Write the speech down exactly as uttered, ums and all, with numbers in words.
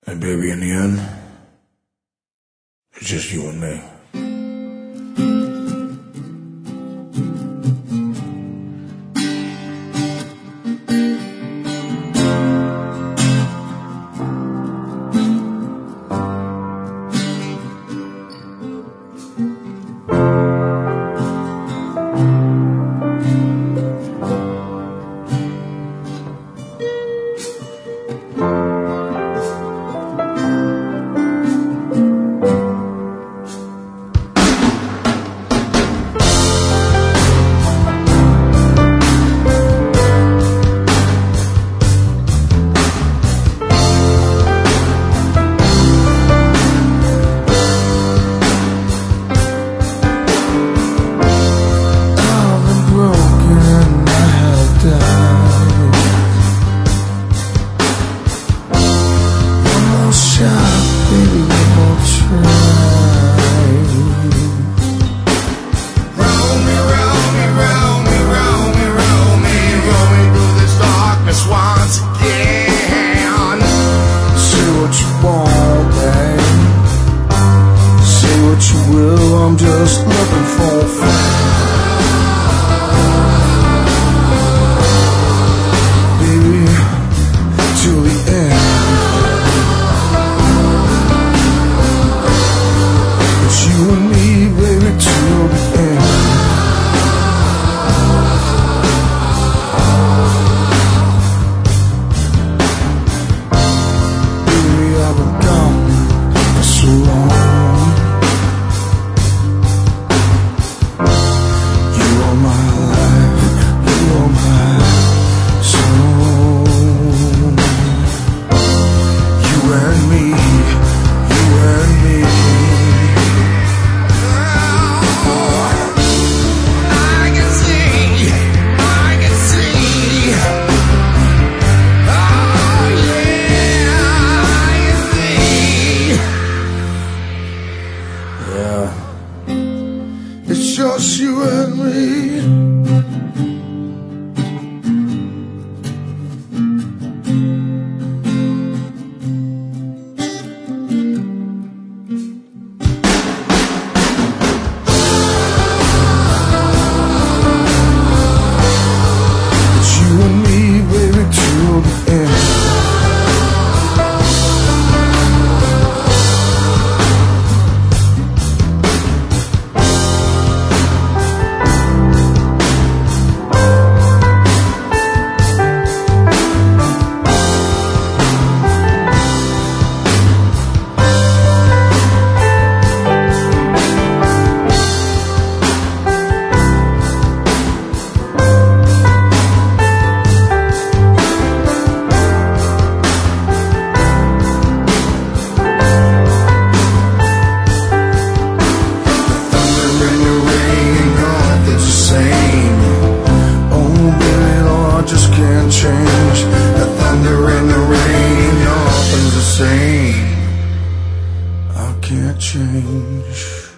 And baby, in the end, it's just you and me. I'm just looking for fun. Baby, till the end. It's you and me, baby, till the end. Baby, I've been gone for so long. It's just you and me. It's you and me, baby, till the end. Change the thunder and the rain, nothing's the same. I can't change.